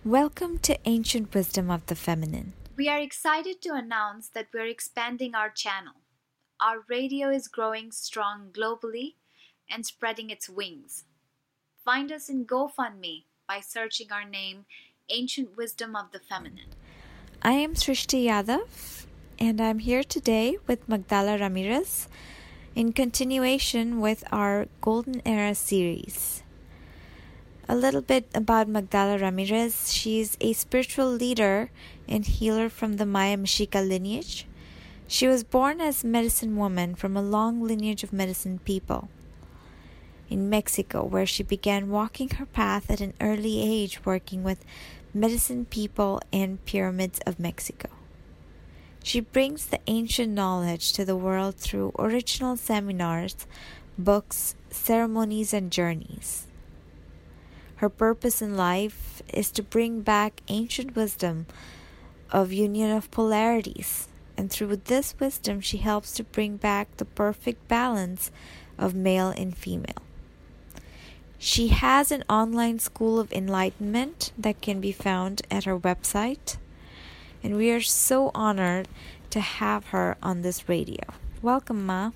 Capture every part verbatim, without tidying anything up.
Welcome to Ancient Wisdom of the Feminine. We are excited to announce that we're expanding our channel. Our radio is growing strong globally and spreading its wings. Find us in GoFundMe by searching our name, Ancient Wisdom of the Feminine. I am Srishti Yadav, and I'm here today with Magdala Ramirez in continuation with our Golden Era series. A little bit about Magdala Ramirez. She's a spiritual leader and healer from the Maya Mexica lineage. She was born as medicine woman from a long lineage of medicine people in Mexico, where she began walking her path at an early age, working with medicine people and pyramids of Mexico. She brings the ancient knowledge to the world through original seminars, books, ceremonies, and journeys. Her purpose in life is to bring back ancient wisdom of union of polarities, and through this wisdom she helps to bring back the perfect balance of male and female. She has an online school of enlightenment that can be found at her website, and we are so honored to have her on this radio. Welcome, Ma.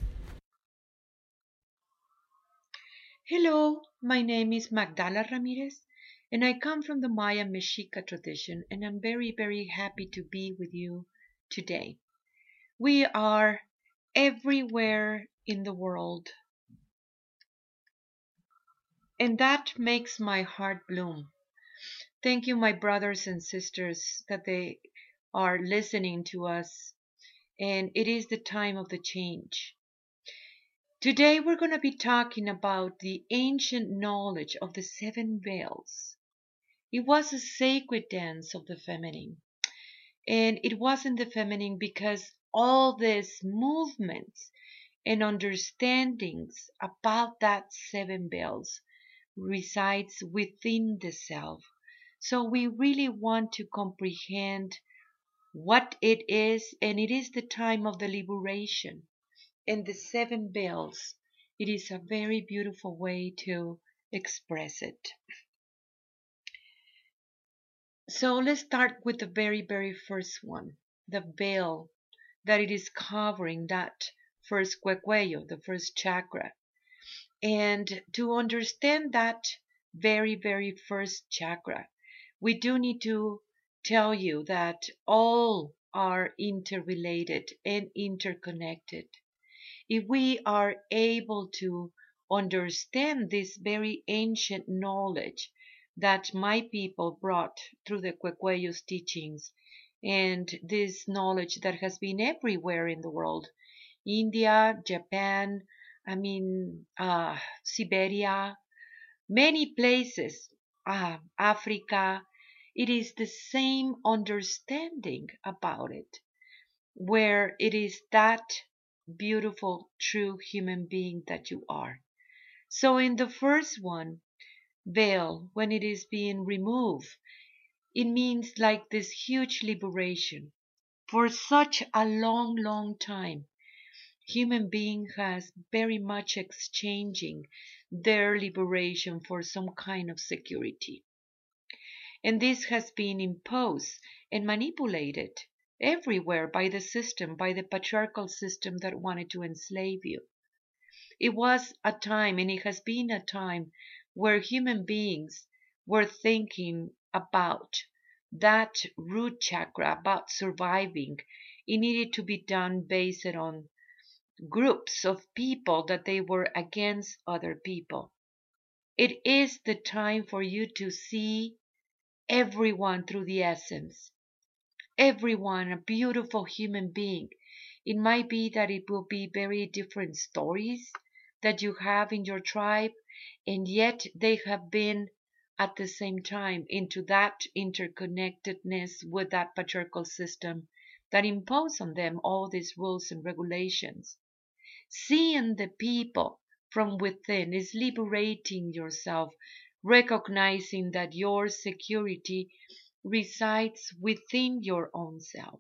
Hello, my name is Magdala Ramirez, and I come from the Maya Mexica tradition, and I'm very, very happy to be with you today. We are everywhere in the world, and that makes my heart bloom. Thank you, my brothers and sisters, that they are listening to us, and it is the time of the change. Today we're going to be talking about the ancient knowledge of the seven veils. It was a sacred dance of the feminine. And it wasn't the feminine because all these movements and understandings about that seven veils resides within the self. So we really want to comprehend what it is, and it is the time of the liberation. And the seven veils, it is a very beautiful way to express it. So let's start with the very, very first one, the veil that it is covering that first cuecuello, the first chakra. And to understand that very, very first chakra, we do need to tell you that all are interrelated and interconnected. If we are able to understand this very ancient knowledge that my people brought through the Cuecuellos teachings, and this knowledge that has been everywhere in the world, India, Japan, I mean, uh, Siberia, many places, uh, Africa, it is the same understanding about it, where it is that beautiful, true human being that you are. So in the first one, veil, when it is being removed, it means like this huge liberation. For such a long, long time, human being has very much exchanging their liberation for some kind of security. And this has been imposed and manipulated everywhere by the system, by the patriarchal system that wanted to enslave you. It was a time, and it has been a time, where human beings were thinking about that root chakra, about surviving. It needed to be done based on groups of people that they were against other people. It is the time for you to see everyone through the essence. Everyone a beautiful human being. It might be that it will be very different stories that you have in your tribe, and yet they have been at the same time into that interconnectedness with that patriarchal system that impose on them all these rules and regulations. Seeing the people from within is liberating yourself, recognizing that your security resides within your own self.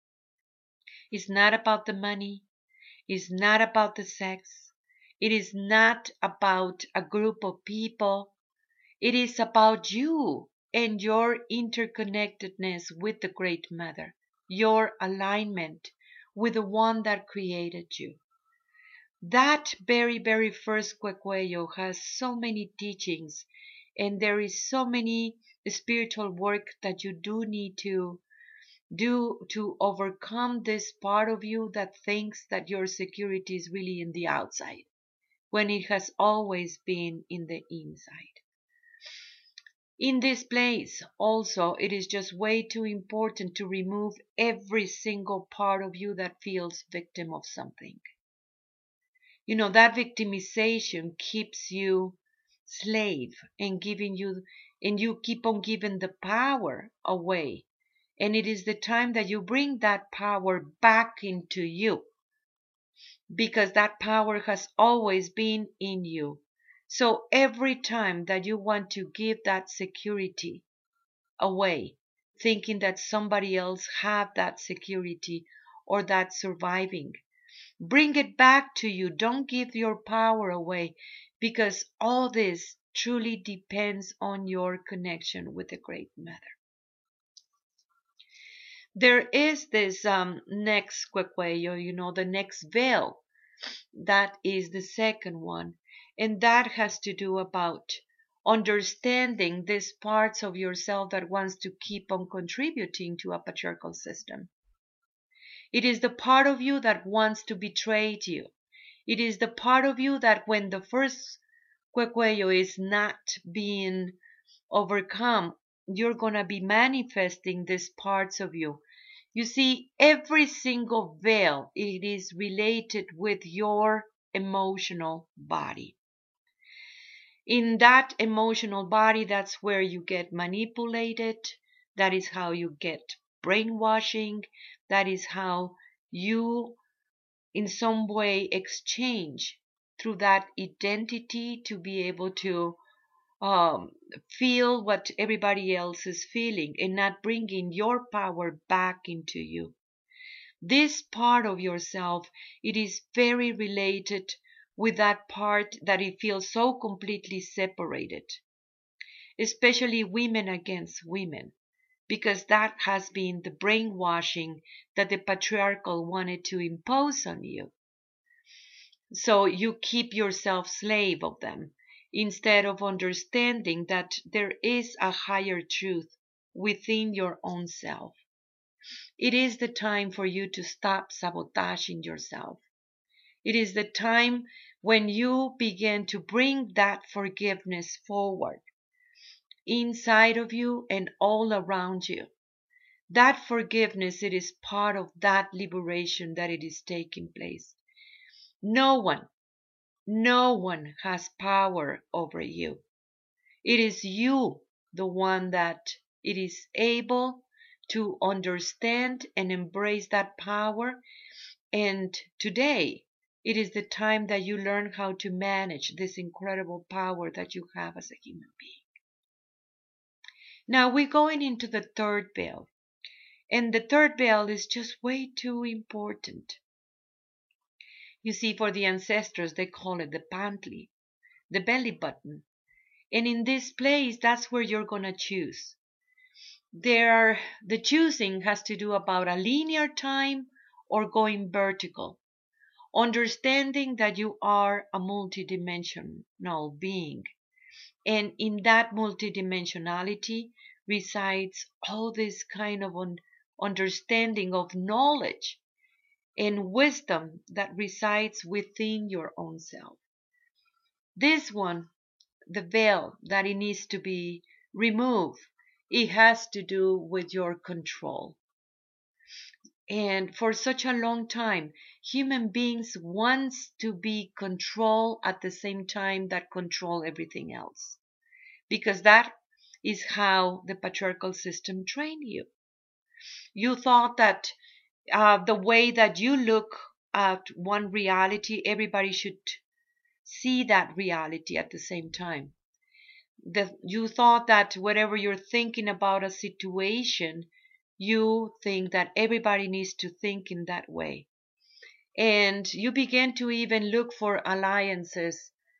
It's not about the money. It's not about the sex. It is not about a group of people. It is about you and your interconnectedness with the Great Mother, your alignment with the one that created you. That very, very first Cuecuello has so many teachings, and there is so many spiritual work that you do need to do to overcome this part of you that thinks that your security is really in the outside, when it has always been in the inside. In this place, also, it is just way too important to remove every single part of you that feels victim of something. You know, that victimization keeps you slave and giving you, and you keep on giving the power away. And it is the time that you bring that power back into you, because that power has always been in you. So every time that you want to give that security away, thinking that somebody else have that security or that surviving, bring it back to you. Don't give your power away, because all this truly depends on your connection with the Great Mother. There is this um, next Cuecuello, you know, the next veil. That is the second one. And that has to do about understanding these parts of yourself that wants to keep on contributing to a patriarchal system. It is the part of you that wants to betray you. It is the part of you that when the first Cuecuello is not being overcome, you're going to be manifesting these parts of you. You see, every single veil, it is related with your emotional body. In that emotional body, that's where you get manipulated. That is how you get brainwashing. That is how you, in some way, exchange through that identity to be able to um, feel what everybody else is feeling and not bringing your power back into you. This part of yourself, it is very related with that part that it feels so completely separated, especially women against women, because that has been the brainwashing that the patriarchal wanted to impose on you. So you keep yourself slave of them, instead of understanding that there is a higher truth within your own self. It is the time for you to stop sabotaging yourself. It is the time when you begin to bring that forgiveness forward inside of you and all around you. That forgiveness, it is part of that liberation that it is taking place. No one, no one has power over you. It is you, the one that it is able to understand and embrace that power. And today, it is the time that you learn how to manage this incredible power that you have as a human being. Now we're going into the third veil. And the third veil is just way too important. You see, for the ancestors, they call it the pantli, the belly button. And in this place, that's where you're going to choose. There are, the choosing has to do about a linear time or going vertical. Understanding that you are a multidimensional being. And in that multidimensionality resides all this kind of un- understanding of knowledge and wisdom that resides within your own self. This one, the veil that it needs to be removed, it has to do with your control. And for such a long time, human beings want to be controlled at the same time that control everything else. Because that is how the patriarchal system trained you. You thought that uh, the way that you look at one reality, everybody should see that reality at the same time. The, you thought that whatever you're thinking about a situation, you think that everybody needs to think in that way. And you begin to even look for alliances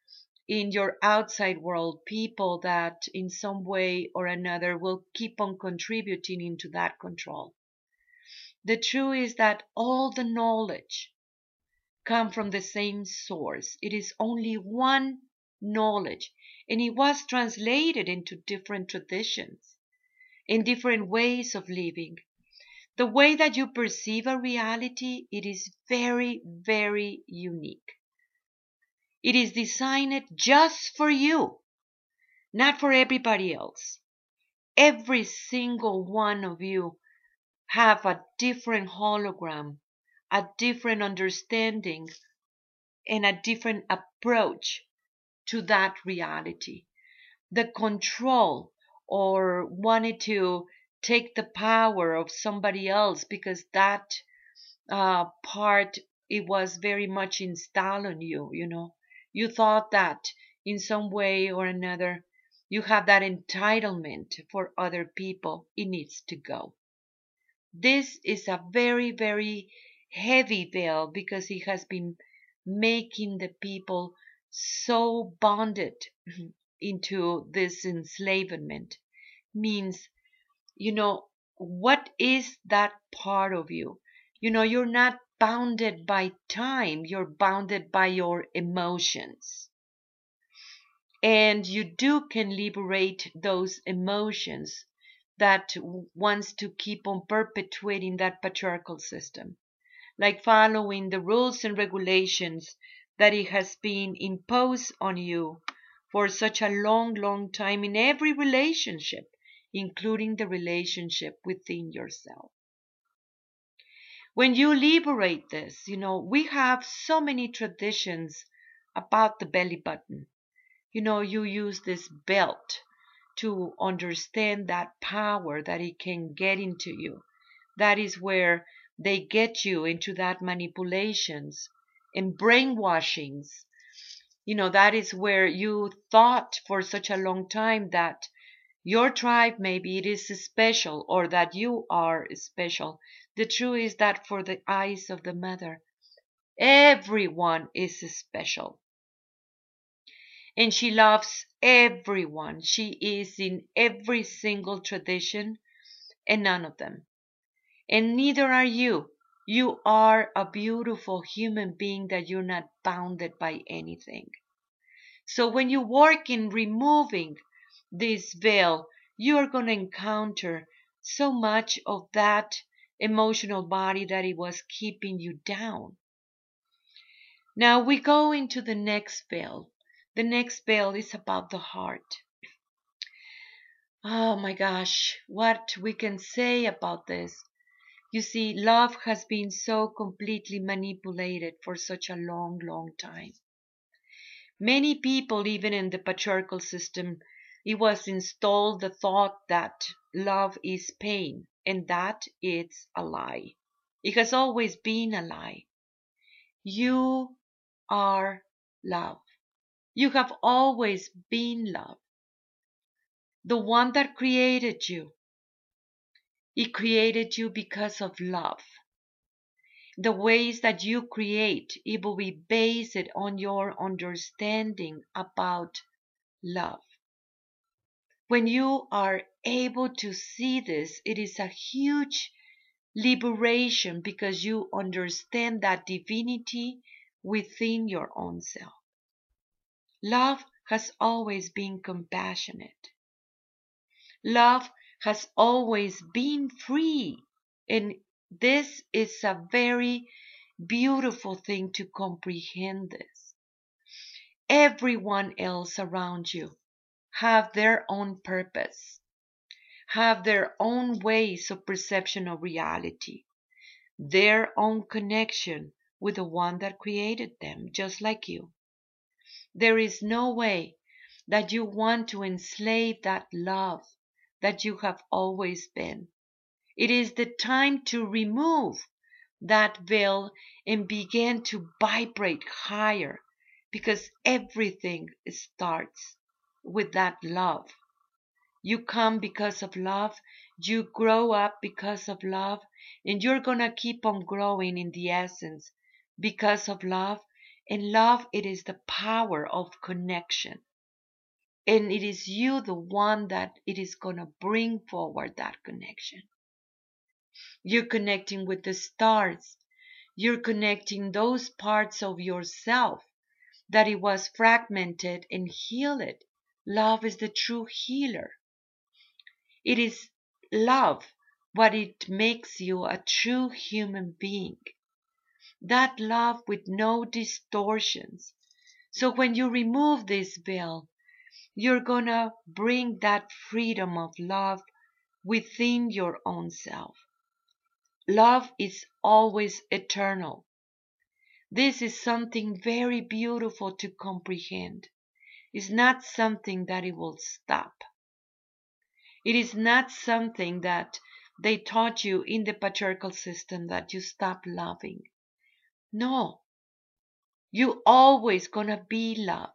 in your outside world people that in some way or another will keep on contributing into that control. The truth is that all the knowledge come from the same source. It is only one knowledge, and it was translated into different traditions, in different ways of living. The way that you perceive a reality, it is very, very unique. It is designed just for you, not for everybody else. Every single one of you have a different hologram, a different understanding, and a different approach to that reality. The control or wanting to take the power of somebody else because that uh, part, it was very much installed on you, you know. You thought that in some way or another you have that entitlement for other people. It needs to go. This is a very, very heavy veil because it has been making the people so bonded into this enslavement. Means, you know, what is that part of you? You know, you're not bounded by time, you're bounded by your emotions. And you do can liberate those emotions that wants to keep on perpetuating that patriarchal system, like following the rules and regulations that it has been imposed on you for such a long, long time in every relationship, including the relationship within yourself. When you liberate this, you know, we have so many traditions about the belly button. You know, you use this belt to understand that power that it can get into you. That is where they get you into that manipulations and brainwashings. You know, that is where you thought for such a long time that your tribe maybe it is special or that you are special. The truth is that for the eyes of the mother, everyone is special. And she loves everyone. She is in every single tradition and none of them. And neither are you. You are a beautiful human being that you're not bounded by anything. So when you work in removing this veil, you are going to encounter so much of that emotional body that it was keeping you down. Now we go into the next veil. The next veil is about the heart. Oh my gosh, what we can say about this. You see, love has been so completely manipulated for such a long, long time. Many people, even in the patriarchal system, it was installed the thought that love is pain, and that it's a lie. It has always been a lie. You are love. You have always been love. The one that created you, it created you because of love. The ways that you create, it will be based on your understanding about love. When you are able to see this, it is a huge liberation because you understand that divinity within your own self. Love has always been compassionate. Love has always been free, and this is a very beautiful thing to comprehend this. Everyone else around you have their own purpose, have their own ways of perception of reality, their own connection with the one that created them, just like you. There is no way that you want to enslave that love that you have always been. It is the time to remove that veil and begin to vibrate higher, because everything starts with that love. You come because of love, you grow up because of love, and you're going to keep on growing in the essence because of love, And love, it is the power of connection. And it is you, the one that it is going to bring forward that connection. You're connecting with the stars. You're connecting those parts of yourself that it was fragmented and heal it. Love is the true healer. It is love what it makes you a true human being. That love with no distortions. So when you remove this veil, you're gonna bring that freedom of love within your own self. Love is always eternal. This is something very beautiful to comprehend. It's not something that it will stop. It is not something that they taught you in the patriarchal system that you stop loving. No, you always gonna be love.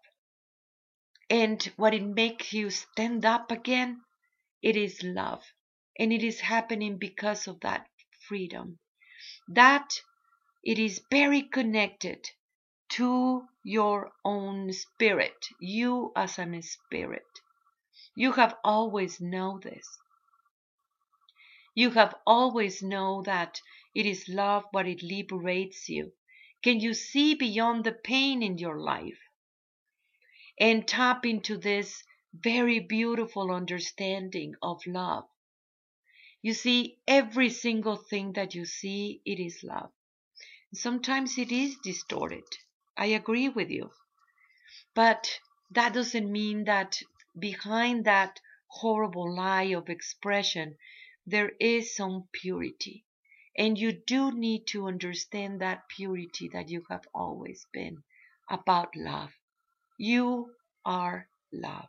And what it makes you stand up again, it is love. And it is happening because of that freedom. That it is very connected to your own spirit. You as a spirit. You have always known this. You have always known that it is love, but it liberates you. Can you see beyond the pain in your life? And tap into this very beautiful understanding of love. You see, every single thing that you see, it is love. Sometimes it is distorted. I agree with you. But that doesn't mean that behind that horrible lie of expression, there is some purity. And you do need to understand that purity that you have always been about love. You are love.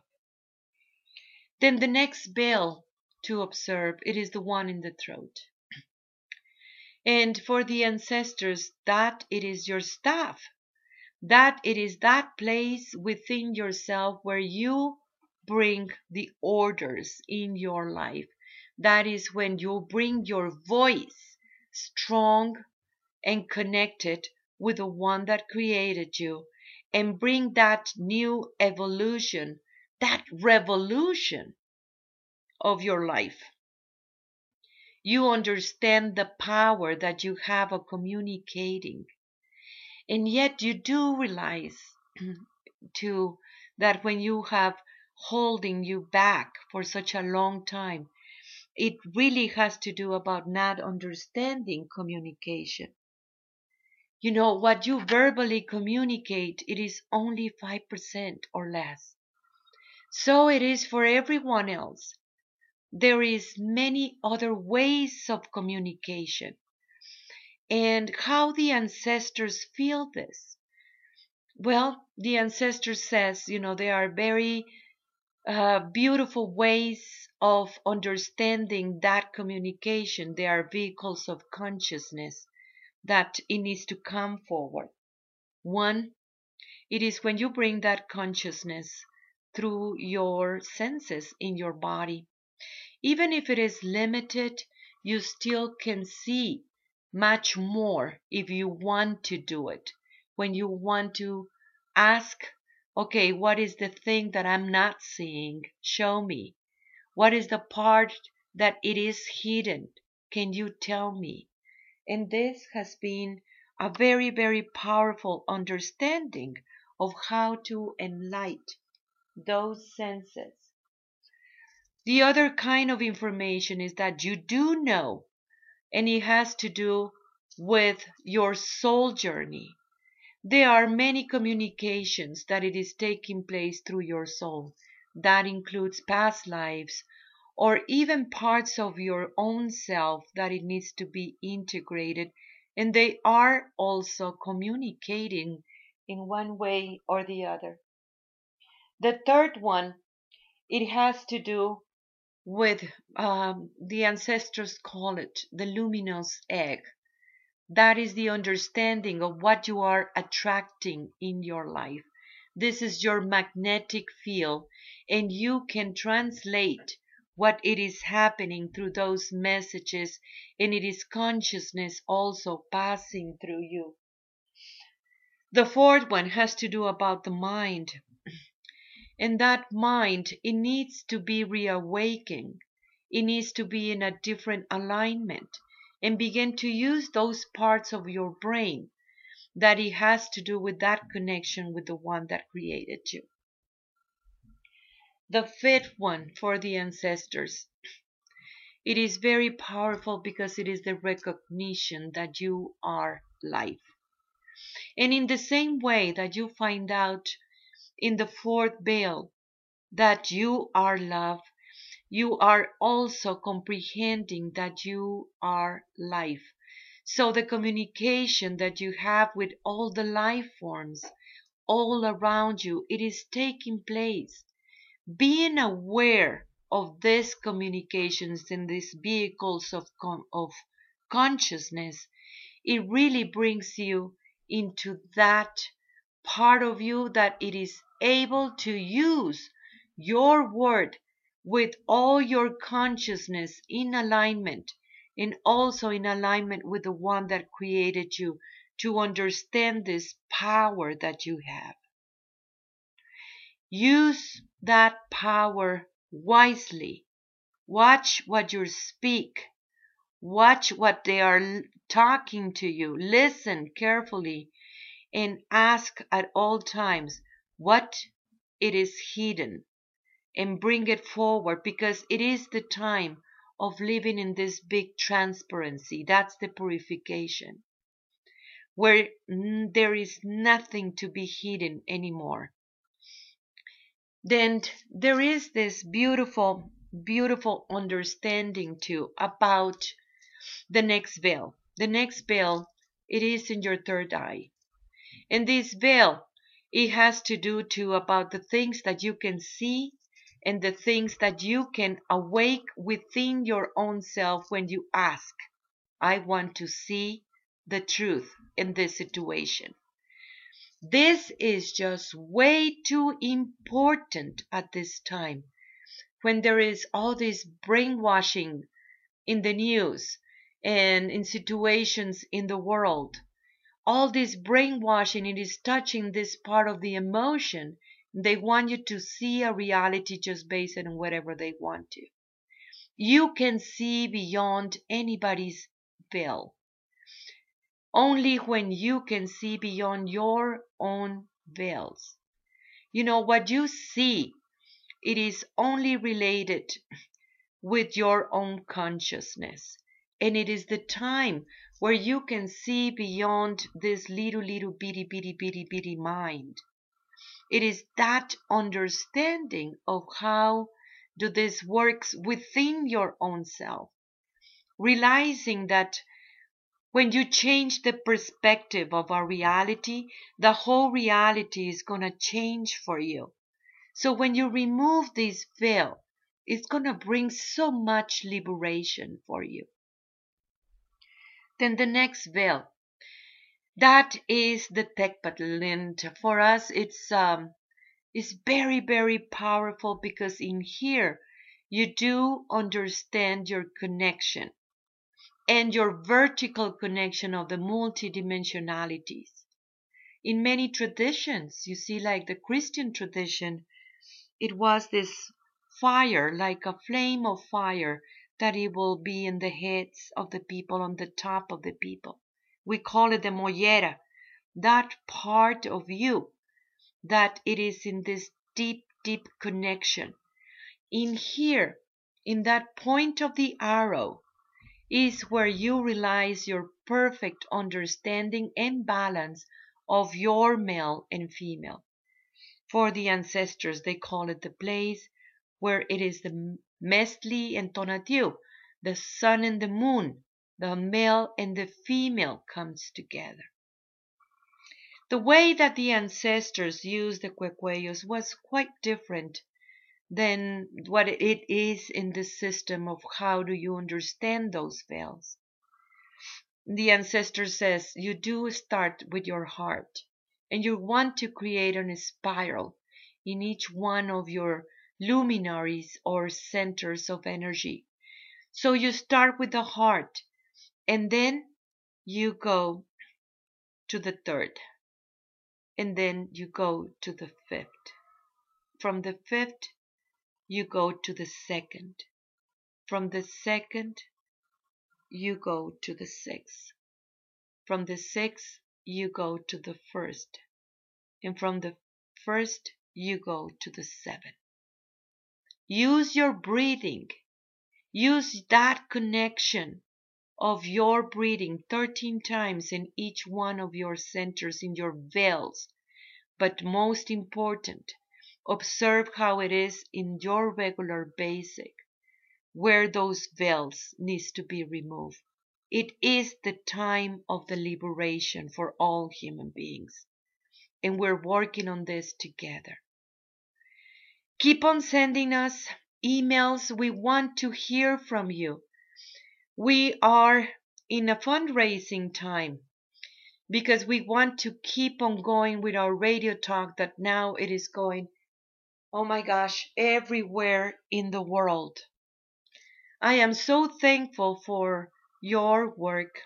Then the next veil to observe, it is the one in the throat. And for the ancestors, that it is your staff. That it is that place within yourself where you bring the orders in your life. That is when you bring your voice strong and connected with the one that created you and bring that new evolution, that revolution of your life. You understand the power that you have of communicating. And yet you do realize too that when you have holding you back for such a long time, it really has to do about not understanding communication. You know, what you verbally communicate, it is only five percent or less. So it is for everyone else. There is many other ways of communication. And how the ancestors feel this? Well, the ancestors says, you know, there are very uh, beautiful ways of understanding that communication. They are vehicles of consciousness that it needs to come forward. One, it is when you bring that consciousness through your senses in your body. Even if it is limited, you still can see much more if you want to do it. When you want to ask, okay, what is the thing that I'm not seeing? Show me. What is the part that it is hidden? Can you tell me? And this has been a very, very powerful understanding of how to enlighten those senses. The other kind of information is that you do know, and it has to do with your soul journey. There are many communications that it is taking place through your soul. That includes past lives or even parts of your own self that it needs to be integrated. And they are also communicating in one way or the other. The third one, it has to do with um, the ancestors call it the luminous egg. That is the understanding of what you are attracting in your life. This is your magnetic field, and you can translate what it is happening through those messages, and it is consciousness also passing through you. The fourth one has to do about the mind. And that mind, it needs to be reawakened. It needs to be in a different alignment and begin to use those parts of your brain that it has to do with that connection with the one that created you. The fifth one for the ancestors. It is very powerful because it is the recognition that you are life. And in the same way that you find out in the fourth veil that you are love, you are also comprehending that you are life. So the communication that you have with all the life forms all around you, it is taking place. Being aware of these communications and these vehicles of, con- of consciousness, it really brings you into that part of you that it is able to use your word with all your consciousness in alignment and also in alignment with the one that created you to understand this power that you have. Use that power wisely. Watch what you speak. Watch what they are talking to you. Listen carefully and ask at all times what it is hidden and bring it forward, because it is the time of living in this big transparency. That's the purification, where there is nothing to be hidden anymore. Then there is this beautiful, beautiful understanding too about the next veil. The next veil, it is in your third eye. And this veil, it has to do too about the things that you can see and the things that you can awake within your own self when you ask, I want to see the truth in this situation. This is just way too important at this time, when there is all this brainwashing in the news and in situations in the world. All this brainwashing, it is touching this part of the emotion. They want you to see a reality just based on whatever they want to. You can see beyond anybody's veil. Only when you can see beyond your own veils. You know, what you see, it is only related with your own consciousness. And it is the time where you can see beyond this little, little bitty, bitty, bitty, bitty mind. It is that understanding of how do this works within your own self. Realizing that when you change the perspective of our reality, the whole reality is going to change for you. So when you remove this veil, it's going to bring so much liberation for you. Then the next veil, that is the Tecpatl, and for us it's um it's very, very powerful, because in here you do understand your connection and your vertical connection of the multidimensionalities. In many traditions, you see, like the Christian tradition, it was this fire, like a flame of fire, that it will be in the heads of the people, on the top of the people. We call it the mollera, that part of you, that it is in this deep, deep connection. In here, in that point of the arrow, is where you realize your perfect understanding and balance of your male and female. For the ancestors, they call it the place where it is the Mestli and Tonatiuh, the sun and the moon, the male and the female comes together. The way that the ancestors used the cuecuellos was quite different than what it is in the system of how do you understand those veils. The ancestor says you do start with your heart, and you want to create a spiral in each one of your luminaries or centers of energy. So you start with the heart, and then you go to the third. and then you go to the fifth. From the fifth, you go to the second. From the second, you go to the sixth. From the sixth, you go to the first. And from the first, you go to the seventh. Use your breathing. Use that connection of your breathing thirteen times in each one of your centers, in your veils. But most important, observe how it is in your regular basic, where those veils needs to be removed. It is the time of the liberation for all human beings. And we're working on this together. Keep on sending us emails. We want to hear from you. We are in a fundraising time because we want to keep on going with our radio talk that now it is going, oh my gosh, everywhere in the world. I am so thankful for your work.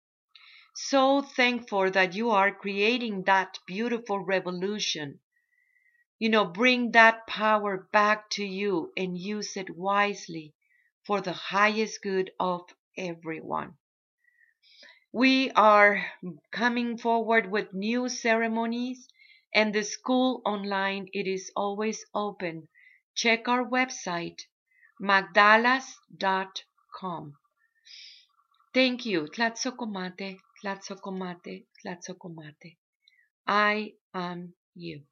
So thankful that you are creating that beautiful revolution. You know, bring that power back to you and use it wisely for the highest good of everyone. We are coming forward with new ceremonies, and the school online, it is always open. Check our website, magdalas dot com. Thank you. Tlatzocomate, Tlatzocomate, Tlatzocomate. I am you.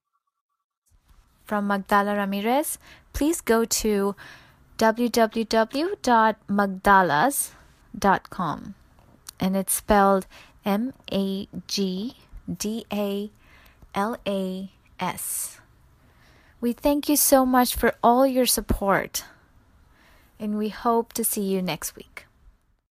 From Magdala Ramirez, please go to w w w dot magdalas dot com, and it's spelled M A G D A L A S. We thank you so much for all your support, and we hope to see you next week.